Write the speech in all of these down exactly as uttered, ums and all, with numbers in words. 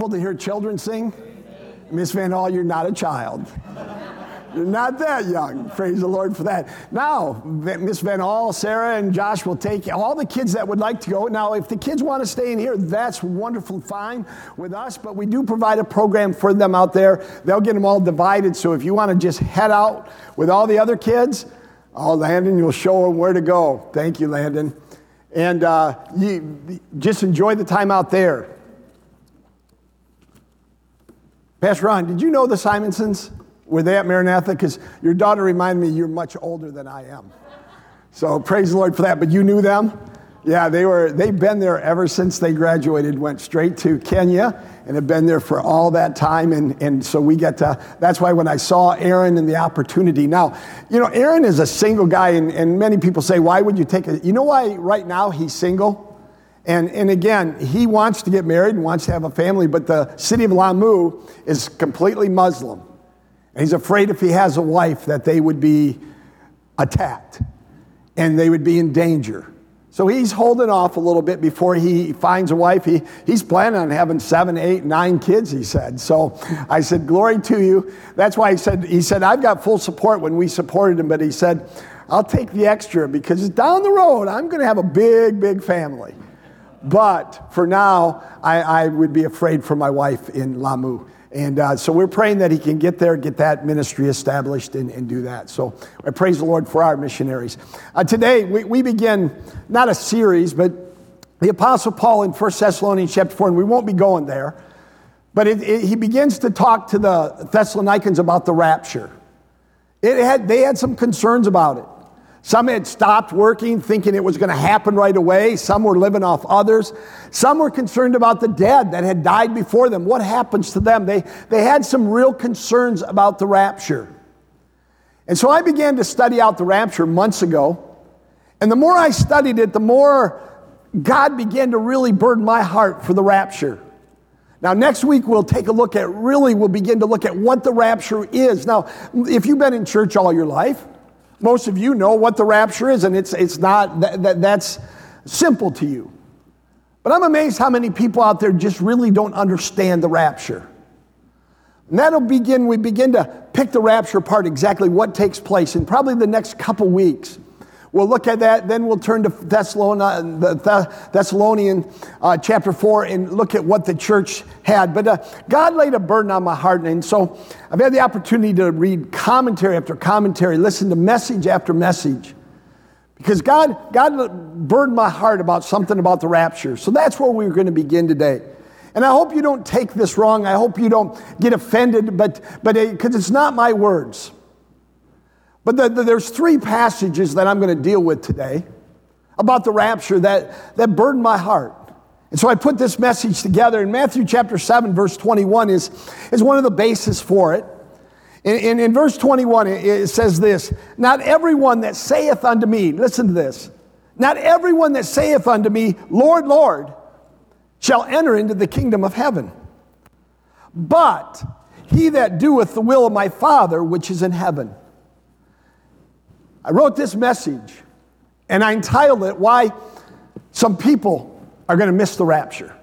wonderful to hear children sing? Miss Van Hall, you're not a child. You're not that young. Praise the Lord for that. Now, Miss Van Hall, Sarah, and Josh will take all the kids that would like to go. Now, if the kids want to stay in here, that's wonderful, fine with us, but we do provide a program for them out there. They'll get them all divided, so if you want to just head out with all the other kids, oh, Landon, you'll show them where to go. Thank you, Landon. And uh, you just enjoy the time out there. Pastor Ron, did you know the Simonsons? Were they at Maranatha? Because your daughter reminded me you're much older than I am. So praise the Lord for that. But you knew them? Yeah, they were, they've been there ever since they graduated, went straight to Kenya, and have been there for all that time. And, and so we get to, that's why when I saw Aaron and the opportunity. Now, you know, Aaron is a single guy, and, and many people say, why would you take it? You know why right now he's single? And, and again, he wants to get married and wants to have a family, but the city of Lamu is completely Muslim. And he's afraid if he has a wife that they would be attacked and they would be in danger. So he's holding off a little bit before he finds a wife. He, he's planning on having seven, eight, nine kids, he said. So I said, glory to you. That's why he said, he said, I've got full support when we supported him, but he said, I'll take the extra because down the road, I'm going to have a big, big family. But for now, I, I would be afraid for my wife in Lamu. And uh, so we're praying that he can get there, get that ministry established, and, and do that. So I praise the Lord for our missionaries. Uh, today, we, we begin not a series, but the Apostle Paul in First Thessalonians chapter four, and we won't be going there, but it, it, he begins to talk to the Thessalonians about the rapture. It had, they had some concerns about it. Some had stopped working, thinking it was going to happen right away. Some were living off others. Some were concerned about the dead that had died before them. What happens to them? They, they had some real concerns about the rapture. And so I began to study out the rapture months ago. And the more I studied it, the more God began to really burden my heart for the rapture. Now, next week, we'll take a look at, really, we'll begin to look at what the rapture is. Now, if you've been in church all your life, most of you know what the rapture is, and it's it's not, that, that that's simple to you. But I'm amazed how many people out there just really don't understand the rapture. And that'll begin, we begin to pick the rapture apart, exactly what takes place in probably the next couple weeks. We'll look at that, then we'll turn to Thessalonian, the Thessalonian uh, chapter four and look at what the church had. But uh, God laid a burden on my heart, and so I've had the opportunity to read commentary after commentary, listen to message after message, because God, God burdened my heart about something about the rapture. So that's where we're going to begin today. And I hope you don't take this wrong. I hope you don't get offended, but but because it's not my words. But the, the, there's three passages that I'm going to deal with today about the rapture that, that burden my heart. And so I put this message together. In Matthew chapter seven, verse twenty-one is, is one of the bases for it. In, in, in verse twenty-one, it, it says this, not everyone that saith unto me, listen to this, not everyone that saith unto me, Lord, Lord, shall enter into the kingdom of heaven, but he that doeth the will of my Father which is in heaven. I wrote this message, and I entitled it, Why Some People Are Going to Miss the Rapture.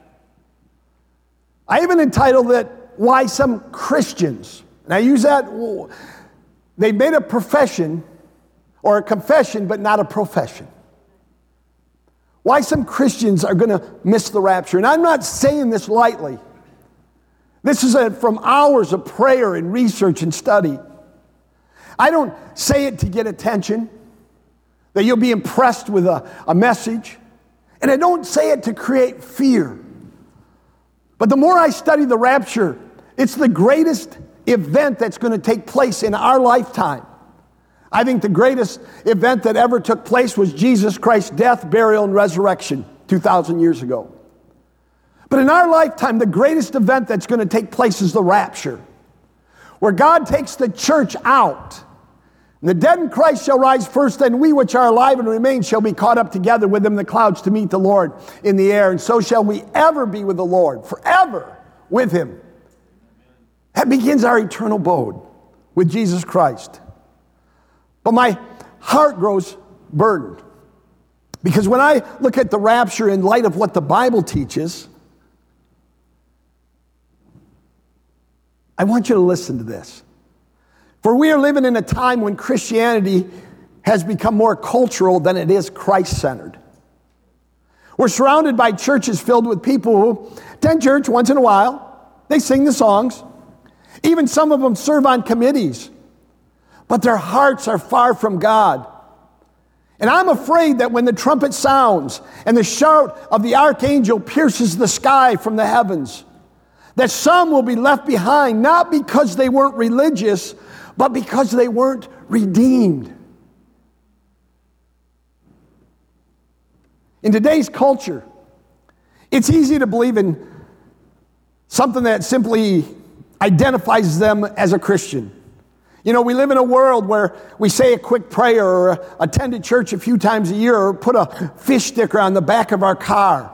I even entitled it, Why Some Christians, and I use that, they made a profession, or a confession, but not a profession. Why some Christians are going to miss the rapture. And I'm not saying this lightly. This is a, from hours of prayer and research and study. I don't say it to get attention, that you'll be impressed with a, a message. And I don't say it to create fear. But the more I study the rapture, it's the greatest event that's going to take place in our lifetime. I think the greatest event that ever took place was Jesus Christ's death, burial, and resurrection two thousand years ago. But in our lifetime, the greatest event that's going to take place is the rapture, where God takes the church out. And the dead in Christ shall rise first, and we which are alive and remain shall be caught up together with them in the clouds to meet the Lord in the air. And so shall we ever be with the Lord, forever with him. That begins our eternal abode with Jesus Christ. But my heart grows burdened, because when I look at the rapture in light of what the Bible teaches, I want you to listen to this. For we are living in a time when Christianity has become more cultural than it is Christ-centered. We're surrounded by churches filled with people who attend church once in a while. They sing the songs. Even some of them serve on committees. But their hearts are far from God. And I'm afraid that when the trumpet sounds and the shout of the archangel pierces the sky from the heavens, that some will be left behind, not because they weren't religious, but because they weren't redeemed. In today's culture, it's easy to believe in something that simply identifies them as a Christian. You know, we live in a world where we say a quick prayer or attend a church a few times a year or put a fish sticker on the back of our car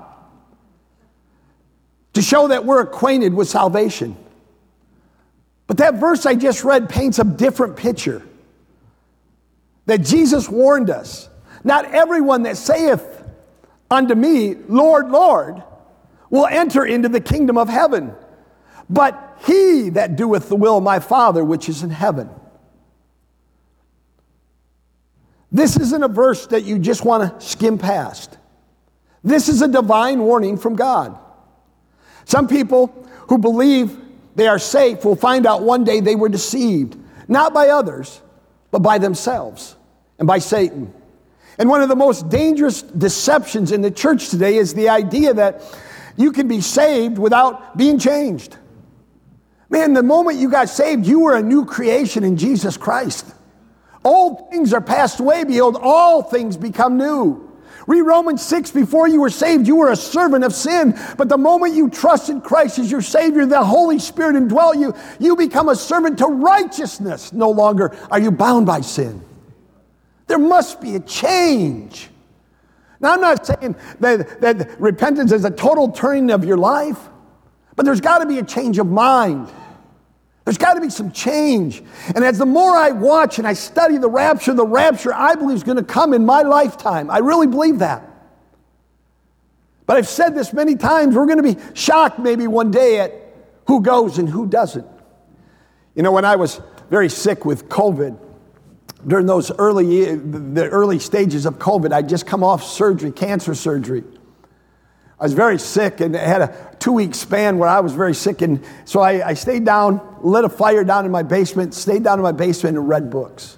to show that we're acquainted with salvation. But that verse I just read paints a different picture. That Jesus warned us, not everyone that saith unto me, Lord, Lord, will enter into the kingdom of heaven, but he that doeth the will of my Father which is in heaven. This isn't a verse that you just want to skim past. This is a divine warning from God. Some people who believe they are safe will find out one day they were deceived, not by others, but by themselves and by Satan. And one of the most dangerous deceptions in the church today is the idea that you can be saved without being changed. Man, the moment you got saved, you were a new creation in Jesus Christ. Old things are passed away, behold, all things become new. Read Romans six, before you were saved, you were a servant of sin. But the moment you trusted Christ as your Savior, the Holy Spirit indwelt you, you become a servant to righteousness. No longer are you bound by sin. There must be a change. Now, I'm not saying that, that repentance is a total turning of your life, but there's got to be a change of mind. There's got to be some change. And as the more I watch and I study the rapture, the rapture I believe is going to come in my lifetime. I really believe that. But I've said this many times, we're going to be shocked maybe one day at who goes and who doesn't. You know, when I was very sick with COVID, during those early, the early stages of COVID, I'd just come off surgery, cancer surgery. I was very sick and had a two-week span where I was very sick. And so I, I stayed down, lit a fire down in my basement, stayed down in my basement and read books.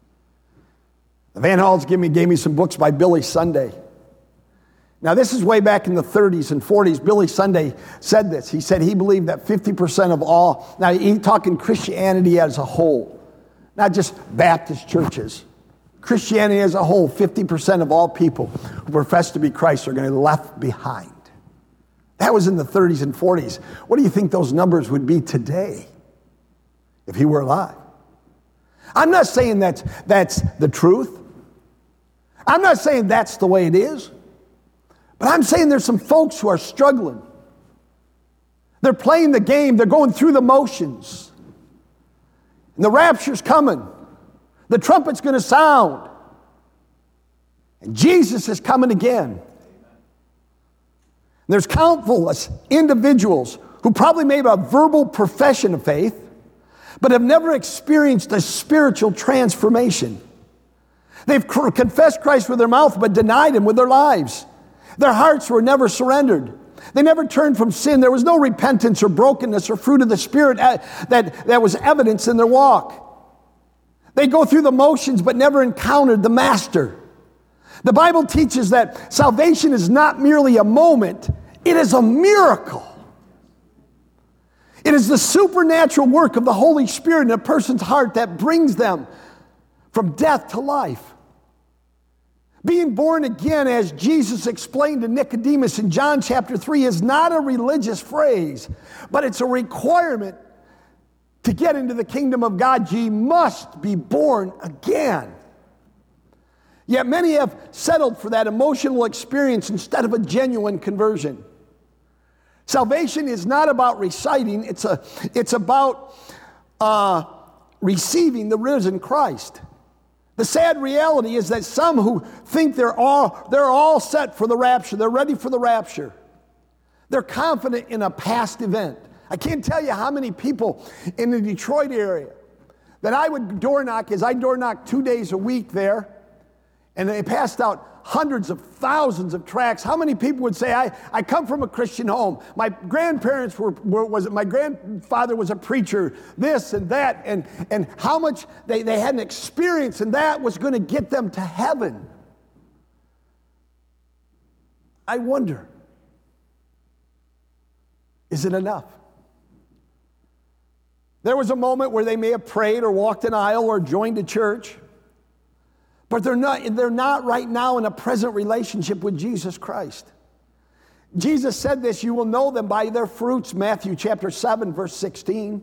The Van Halls gave me, gave me some books by Billy Sunday. Now, this is way back in the thirties and forties. Billy Sunday said this. He said he believed that fifty percent of all, now he's talking Christianity as a whole, not just Baptist churches. Christianity as a whole, fifty percent of all people who profess to be Christ are going to be left behind. That was in the thirties and forties. What do you think those numbers would be today if he were alive? I'm not saying that's, that's the truth. I'm not saying that's the way it is. But I'm saying there's some folks who are struggling. They're playing the game. They're going through the motions. And the rapture's coming. The trumpet's going to sound. And Jesus is coming again. And there's countless individuals who probably made a verbal profession of faith, but have never experienced a spiritual transformation. They've confessed Christ with their mouth, but denied him with their lives. Their hearts were never surrendered. They never turned from sin. There was no repentance or brokenness or fruit of the Spirit that, that was evidence in their walk. They go through the motions but never encountered the Master. The Bible teaches that salvation is not merely a moment, it is a miracle. It is the supernatural work of the Holy Spirit in a person's heart that brings them from death to life. Being born again, as Jesus explained to Nicodemus in John chapter three, is not a religious phrase, but it's a requirement to get into the kingdom of God. Ye must be born again. Yet many have settled for that emotional experience instead of a genuine conversion. Salvation is not about reciting, it's, a, it's about uh, receiving the risen Christ. The sad reality is that some who think they're all, they're all set for the rapture, they're ready for the rapture. They're confident in a past event. I can't tell you how many people in the Detroit area that I would door knock, as I door knock two days a week there, and they passed out hundreds of thousands of tracts. How many people would say, I, I come from a Christian home. My grandparents were, were was my grandfather was a preacher, this and that, and, and how much they, they had an experience, and that was going to get them to heaven. I wonder, is it enough? There was a moment where they may have prayed or walked an aisle or joined a church, but they're not, they're not right now in a present relationship with Jesus Christ. Jesus said this, you will know them by their fruits, Matthew chapter seven, verse sixteen.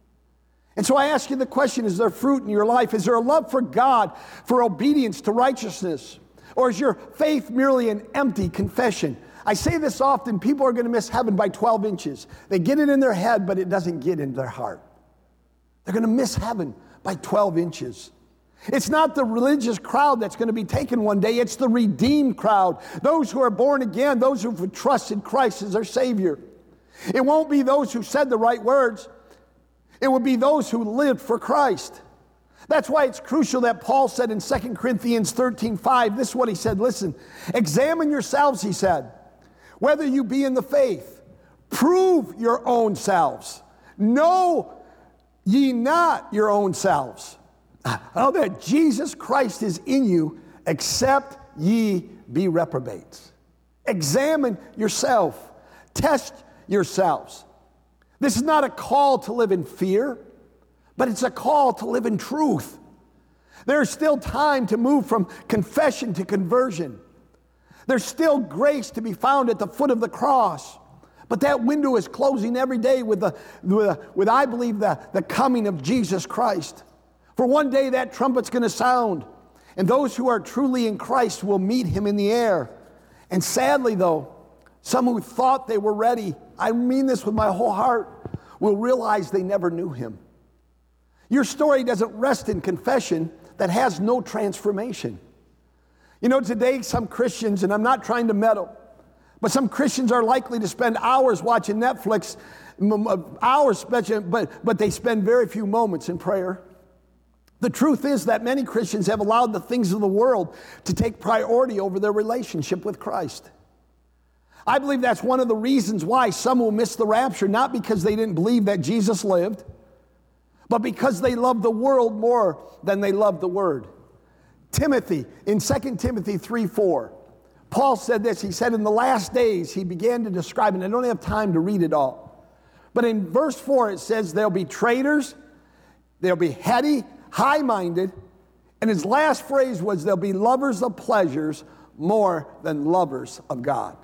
And so I ask you the question, is there fruit in your life? Is there a love for God, for obedience to righteousness? Or is your faith merely an empty confession? I say this often, people are going to miss heaven by twelve inches. They get it in their head, but it doesn't get into their heart. They're going to miss heaven by twelve inches. It's not the religious crowd that's going to be taken one day. It's the redeemed crowd. Those who are born again, those who have trusted Christ as their Savior. It won't be those who said the right words. It will be those who lived for Christ. That's why it's crucial that Paul said in Second Corinthians thirteen five, this is what he said, listen, examine yourselves, he said, whether you be in the faith. Prove your own selves. Know ye not your own selves, how that Jesus Christ is in you, except ye be reprobates. Examine yourself. Test yourselves. This is not a call to live in fear, but it's a call to live in truth. There's still time to move from confession to conversion. There's still grace to be found at the foot of the cross. But that window is closing every day with, the, with, with I believe, the, the coming of Jesus Christ. For one day that trumpet's going to sound, and those who are truly in Christ will meet him in the air. And sadly, though, some who thought they were ready, I mean this with my whole heart, will realize they never knew him. Your story doesn't rest in confession that has no transformation. You know, today some Christians, and I'm not trying to meddle, but some Christians are likely to spend hours watching Netflix, hours, but, but they spend very few moments in prayer. The truth is that many Christians have allowed the things of the world to take priority over their relationship with Christ. I believe that's one of the reasons why some will miss the rapture, not because they didn't believe that Jesus lived, but because they love the world more than they love the Word. Timothy, in Second Timothy three four, Paul said this, he said in the last days, he began to describe, and I don't have time to read it all, but in verse four it says there'll be traitors, there'll be heady, high-minded, and his last phrase was they'll be lovers of pleasures more than lovers of God.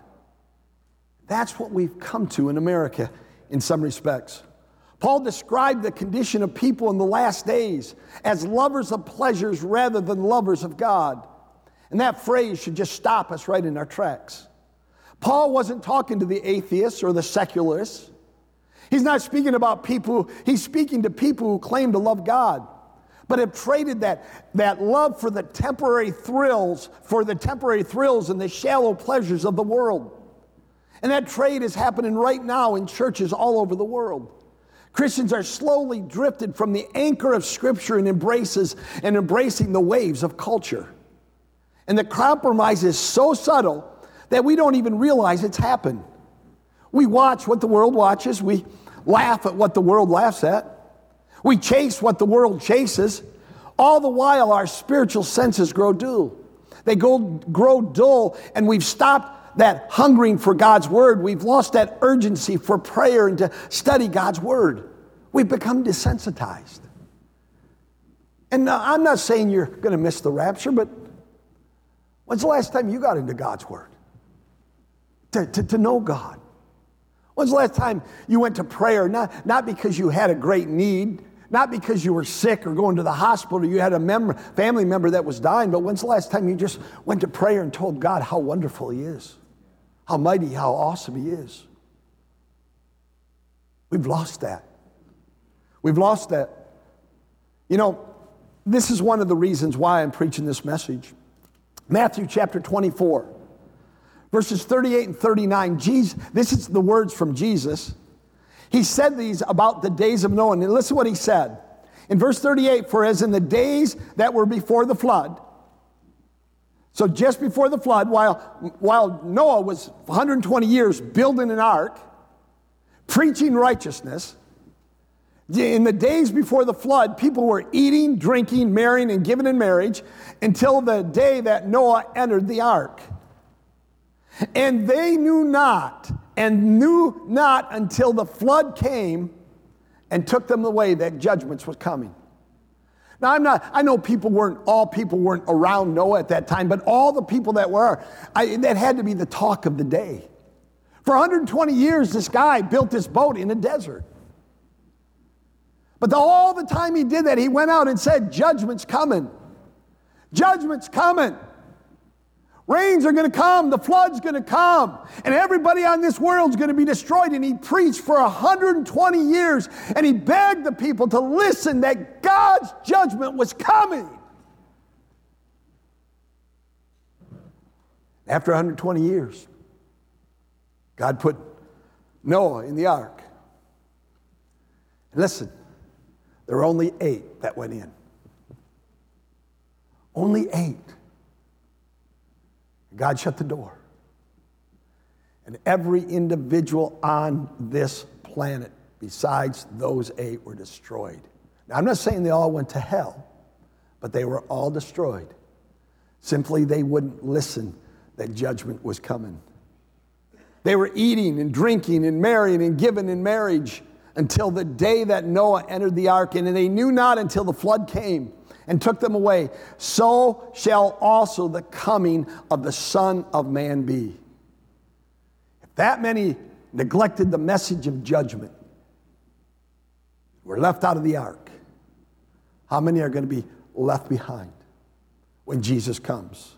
That's what we've come to in America in some respects. Paul described the condition of people in the last days as lovers of pleasures rather than lovers of God. And that phrase should just stop us right in our tracks. Paul wasn't talking to the atheists or the secularists. He's not speaking about people, he's speaking to people who claim to love God, but have traded that, that love for the temporary thrills, for the temporary thrills and the shallow pleasures of the world. And that trade is happening right now in churches all over the world. Christians are slowly drifted from the anchor of Scripture and embraces and embracing the waves of culture. And the compromise is so subtle that we don't even realize it's happened. We watch what the world watches. We laugh at what the world laughs at. We chase what the world chases. All the while, our spiritual senses grow dull. They go, grow dull, and we've stopped that hungering for God's Word. We've lost that urgency for prayer and to study God's Word. We've become desensitized. And now, I'm not saying you're going to miss the rapture, but when's the last time you got into God's Word? To, to, to know God. When's the last time you went to prayer, not, not because you had a great need, not because you were sick or going to the hospital or you had a member, family member that was dying, but when's the last time you just went to prayer and told God how wonderful He is, how mighty, how awesome He is? We've lost that. We've lost that. You know, this is one of the reasons why I'm preaching this message. Matthew chapter twenty-four, verses thirty-eight and thirty-nine. Jesus, this is the words from Jesus. He said these about the days of Noah. And listen what he said. In verse thirty-eight, for as in the days that were before the flood, so just before the flood, while, while Noah was one hundred twenty years building an ark, preaching righteousness, in the days before the flood, people were eating, drinking, marrying, and giving in marriage until the day that Noah entered the ark. And they knew not, and knew not until the flood came and took them away that judgment was coming. Now, I'm not, I know people weren't, all people weren't around Noah at that time, but all the people that were, I, that had to be the talk of the day. For one hundred twenty years, this guy built this boat in a desert. But the, all the time he did that, he went out and said, judgment's coming. Judgment's coming. Rains are going to come. The flood's going to come. And everybody on this world's going to be destroyed. And he preached for one hundred twenty years. And he begged the people to listen that God's judgment was coming. After one hundred twenty years, God put Noah in the ark. And listen, there were only eight that went in. Only eight. God shut the door. And every individual on this planet, besides those eight, were destroyed. Now, I'm not saying they all went to hell, but they were all destroyed. Simply, they wouldn't listen that judgment was coming. They were eating and drinking and marrying and giving in marriage until the day that Noah entered the ark, and they knew not until the flood came and took them away. So shall also the coming of the Son of Man be. If that many neglected the message of judgment, were left out of the ark, how many are going to be left behind when Jesus comes?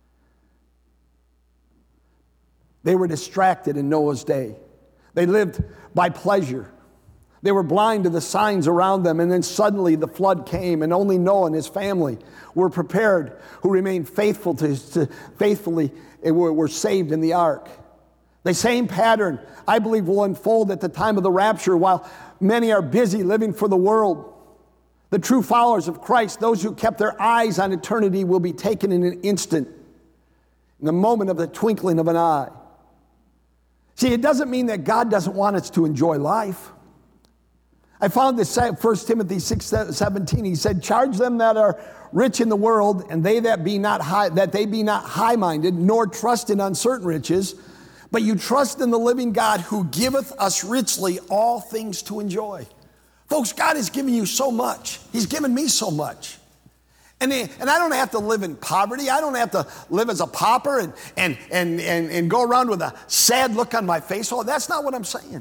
They were distracted in Noah's day. They lived by pleasure. They were blind to the signs around them, and then suddenly the flood came, and only Noah and his family were prepared, who remained faithful to, to faithfully were, were saved in the ark. The same pattern, I believe, will unfold at the time of the rapture, while many are busy living for the world. The true followers of Christ, those who kept their eyes on eternity, will be taken in an instant, in the moment of the twinkling of an eye. See, it doesn't mean that God doesn't want us to enjoy life. I found this First Timothy six seventeen. He said, charge them that are rich in the world, and they that be not high, that they be not high-minded, nor trust in uncertain riches, but you trust in the living God, who giveth us richly all things to enjoy. Folks, God has given you so much. He's given me so much. And, and I don't have to live in poverty. I don't have to live as a pauper and, and, and, and, and go around with a sad look on my face. Oh, that's not what I'm saying.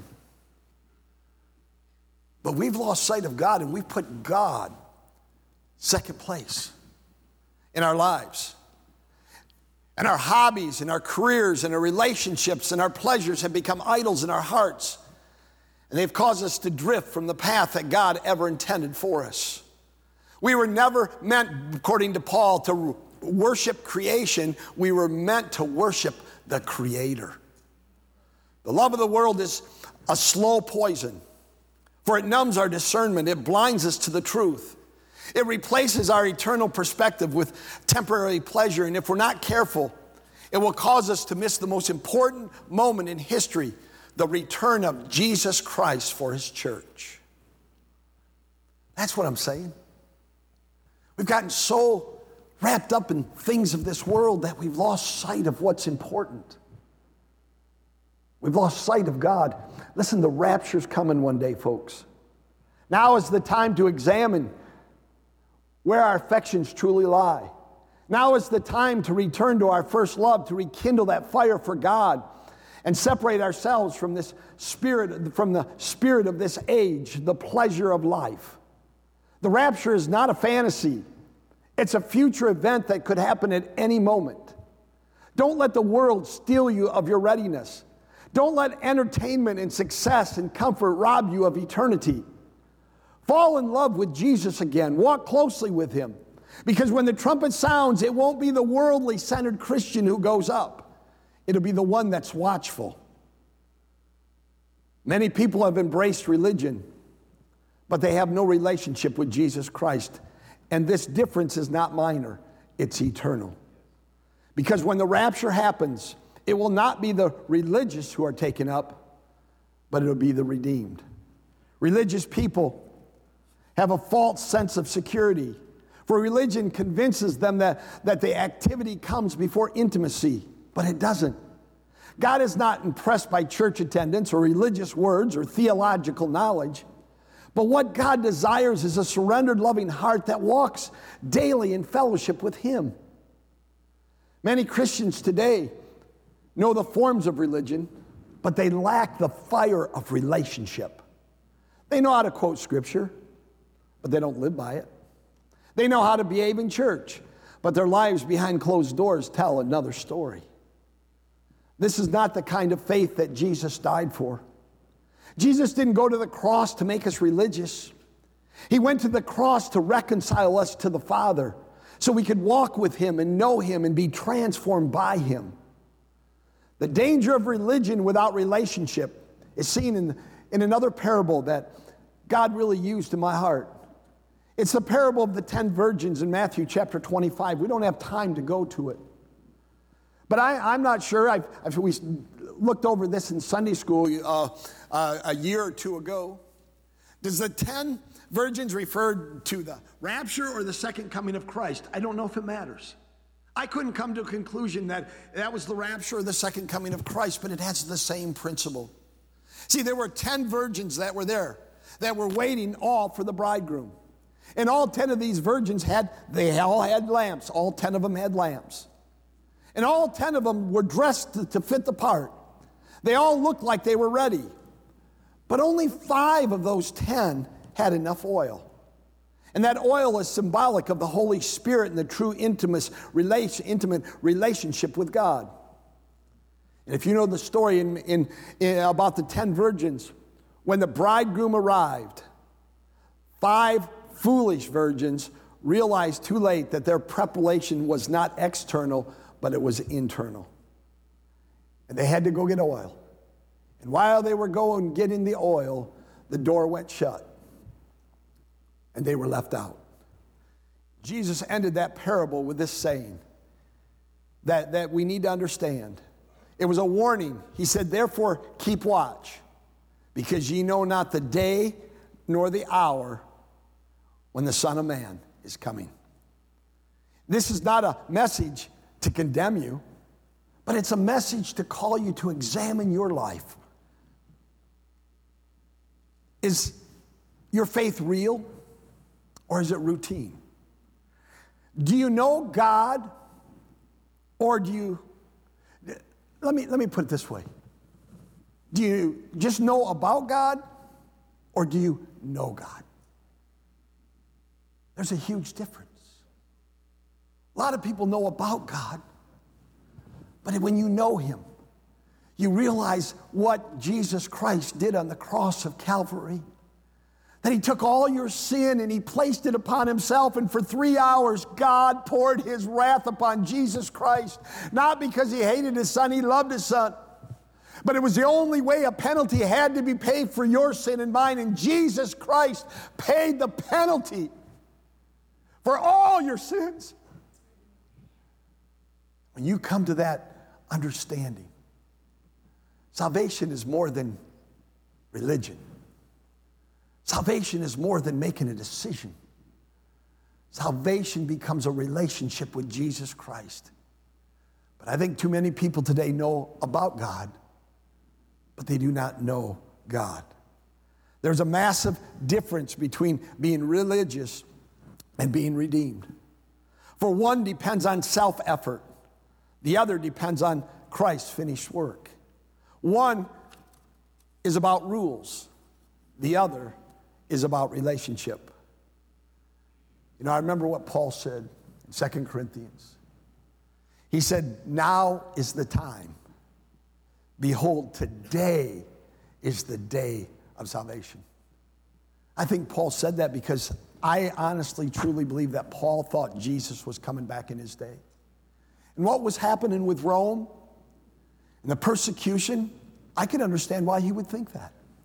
But we've lost sight of God, and we've put God second place in our lives. And our hobbies and our careers and our relationships and our pleasures have become idols in our hearts. And they've caused us to drift from the path that God ever intended for us. We were never meant, according to Paul, to worship creation. We were meant to worship the Creator. The love of the world is a slow poison, for it numbs our discernment. It blinds us to the truth. It replaces our eternal perspective with temporary pleasure. And if we're not careful, it will cause us to miss the most important moment in history, the return of Jesus Christ for his church. That's what I'm saying. We've gotten so wrapped up in things of this world that we've lost sight of what's important. We've lost sight of God. Listen, the rapture's coming one day, folks. Now is the time to examine where our affections truly lie. Now is the time to return to our first love, to rekindle that fire for God and separate ourselves from this spirit, from the spirit of this age, the pleasure of life. The rapture is not a fantasy. It's a future event that could happen at any moment. Don't let the world steal you of your readiness. Don't let entertainment and success and comfort rob you of eternity. Fall in love with Jesus again. Walk closely with him. Because when the trumpet sounds, it won't be the worldly centered Christian who goes up. It'll be the one that's watchful. Many people have embraced religion, but they have no relationship with Jesus Christ. And this difference is not minor, it's eternal. Because when the rapture happens, it will not be the religious who are taken up, but it'll be the redeemed. Religious people have a false sense of security, for religion convinces them that, that the activity comes before intimacy, but it doesn't. God is not impressed by church attendance or religious words or theological knowledge, but what God desires is a surrendered, loving heart that walks daily in fellowship with Him. Many Christians today know the forms of religion, but they lack the fire of relationship. They know how to quote Scripture, but they don't live by it. They know how to behave in church, but their lives behind closed doors tell another story. This is not the kind of faith that Jesus died for. Jesus didn't go to the cross to make us religious. He went to the cross to reconcile us to the Father so we could walk with Him and know Him and be transformed by Him. The danger of religion without relationship is seen in, in another parable that God really used in my heart. It's the parable of the ten virgins in Matthew chapter twenty-five. We don't have time to go to it. But I, I'm not sure. I've, I've, we looked over this in Sunday school uh, uh, a year or two ago. Does the ten virgins refer to the rapture or the second coming of Christ? I don't know if it matters. I couldn't come to a conclusion that that was the rapture or the second coming of Christ, but it has the same principle. See, there were ten virgins that were there, that were waiting all for the bridegroom. And all ten of these virgins had, they all had lamps. All ten of them had lamps. And all ten of them were dressed to, to fit the part. They all looked like they were ready. But only five of those ten had enough oil. And that oil is symbolic of the Holy Spirit and the true intimate relation, intimate relationship with God. And if you know the story in, in, in about the ten virgins, when the bridegroom arrived, five foolish virgins realized too late that their preparation was not external, but it was internal. And they had to go get oil. And while they were going getting the oil, the door went shut. And they were left out. Jesus ended that parable with this saying that, that we need to understand. It was a warning. He said, therefore, keep watch, because ye know not the day nor the hour when the Son of Man is coming. This is not a message to condemn you, but it's a message to call you to examine your life. Is your faith real, or is it routine? Do you know God, or do you, let me, let me put it this way. Do you just know about God, or do you know God? There's a huge difference. A lot of people know about God, but when you know Him, you realize what Jesus Christ did on the cross of Calvary. That He took all your sin and He placed it upon Himself, and for three hours God poured His wrath upon Jesus Christ. Not because He hated His Son, He loved His Son. But it was the only way a penalty had to be paid for your sin and mine, and Jesus Christ paid the penalty for all your sins. When you come to that understanding, salvation is more than religion. Salvation is more than making a decision. Salvation becomes a relationship with Jesus Christ. But I think too many people today know about God, but they do not know God. There's a massive difference between being religious and being redeemed. For one depends on self-effort. The other depends on Christ's finished work. One is about rules. The other is about relationship. You know, I remember what Paul said in Second Corinthians. He said, now is the time. Behold, today is the day of salvation. I think Paul said that because I honestly, truly believe that Paul thought Jesus was coming back in his day. And what was happening with Rome and the persecution, I can understand why he would think that.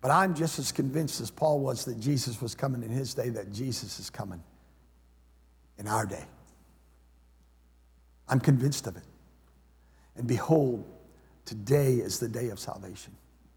But I'm just as convinced as Paul was that Jesus was coming in his day, that Jesus is coming in our day. I'm convinced of it. And behold, today is the day of salvation.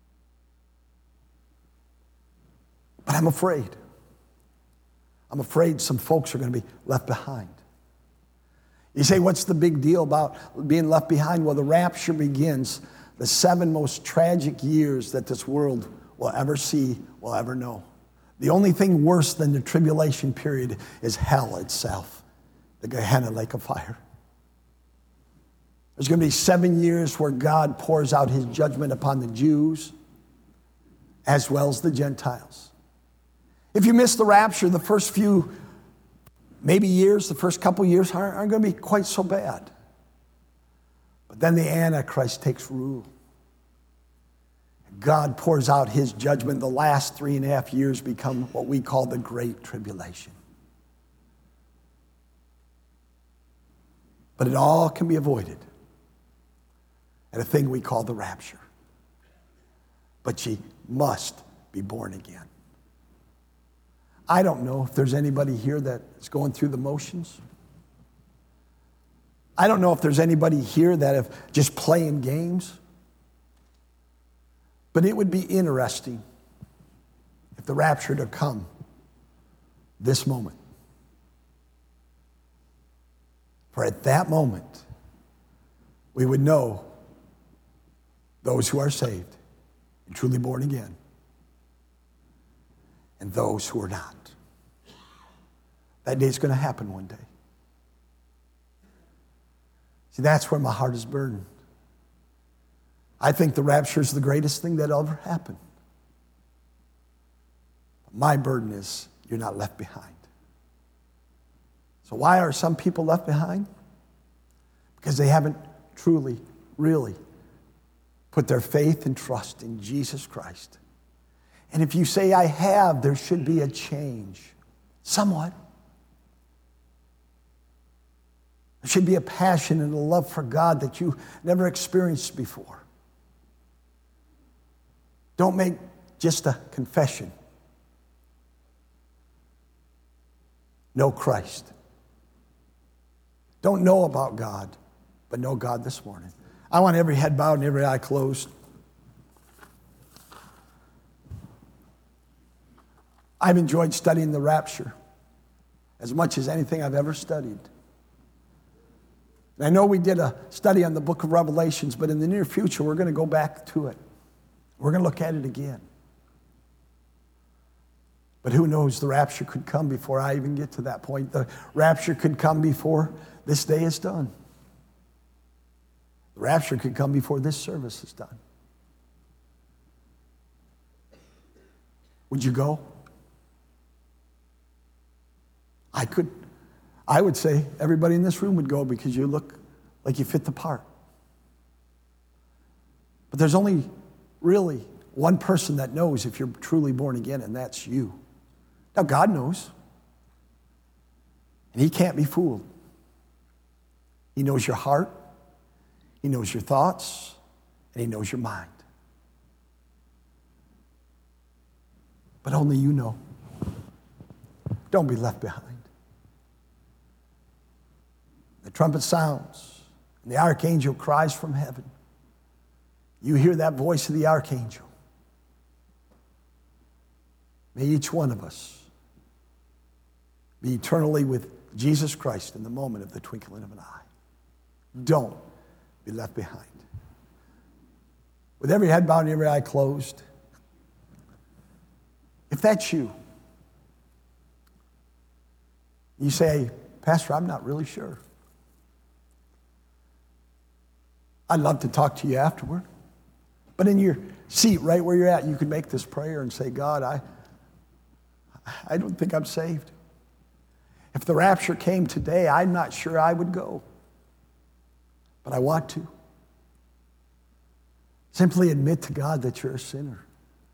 But I'm afraid. I'm afraid some folks are going to be left behind. You say, what's the big deal about being left behind? Well, the rapture begins the seven most tragic years that this world will ever see, will ever know. The only thing worse than the tribulation period is hell itself, the Gehenna lake of fire. There's going to be seven years where God pours out his judgment upon the Jews as well as the Gentiles. If you miss the rapture, the first few maybe years, the first couple years aren't, aren't going to be quite so bad. But then the Antichrist takes rule. God pours out his judgment. The last three and a half years become what we call the Great Tribulation. But it all can be avoided at a thing we call the rapture. But ye must be born again. I don't know if there's anybody here that is going through the motions. I don't know if there's anybody here that is just playing games. But it would be interesting if the rapture to come this moment. For at that moment, we would know those who are saved and truly born again, and those who are not. That day is going to happen one day. See, that's where my heart is burdened. I think the rapture is the greatest thing that ever happened. My burden is you're not left behind. So why are some people left behind? Because they haven't truly, really put their faith and trust in Jesus Christ. And if you say, I have, there should be a change. Somewhat. There should be a passion and a love for God that you never experienced before. Don't make just a confession. Know Christ. Don't know about God, but know God this morning. I want every head bowed and every eye closed. I've enjoyed studying the rapture as much as anything I've ever studied. And I know we did a study on the book of Revelations, but in the near future, we're going to go back to it. We're going to look at it again. But who knows, the rapture could come before I even get to that point. The rapture could come before this day is done. The rapture could come before this service is done. Would you go? I could, I would say everybody in this room would go because you look like you fit the part. But there's only really one person that knows if you're truly born again, and that's you. Now, God knows. And he can't be fooled. He knows your heart. He knows your thoughts. And he knows your mind. But only you know. Don't be left behind. The trumpet sounds, and the archangel cries from heaven. You hear that voice of the archangel. May each one of us be eternally with Jesus Christ in the moment of the twinkling of an eye. Don't be left behind. With every head bowed and every eye closed, if that's you, you say, Pastor, I'm not really sure. I'd love to talk to you afterward. But in your seat, right where you're at, you could make this prayer and say, God, I, I don't think I'm saved. If the rapture came today, I'm not sure I would go. But I want to. Simply admit to God that you're a sinner.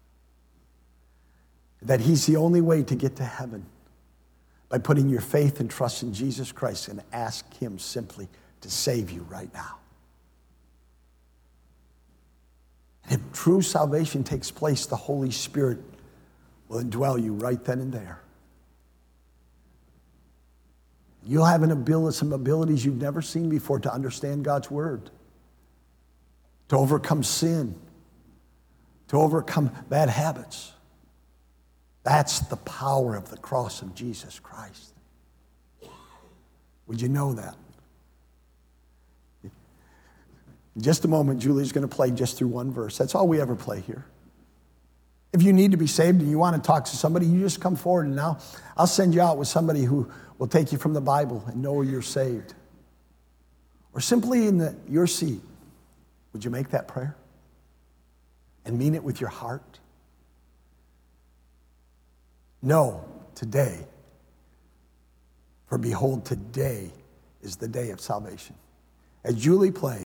That he's the only way to get to heaven. By putting your faith and trust in Jesus Christ and ask him simply to save you right now. And if true salvation takes place, the Holy Spirit will indwell you right then and there. You'll have an ability, some abilities you've never seen before to understand God's word, to overcome sin, to overcome bad habits. That's the power of the cross of Jesus Christ. Would you know that? In just a moment, Julie's going to play just through one verse. That's all we ever play here. If you need to be saved and you want to talk to somebody, you just come forward, and now I'll send you out with somebody who will take you from the Bible and know you're saved. Or simply in the, your seat, would you make that prayer and mean it with your heart? No, today. For behold, today is the day of salvation. As Julie plays,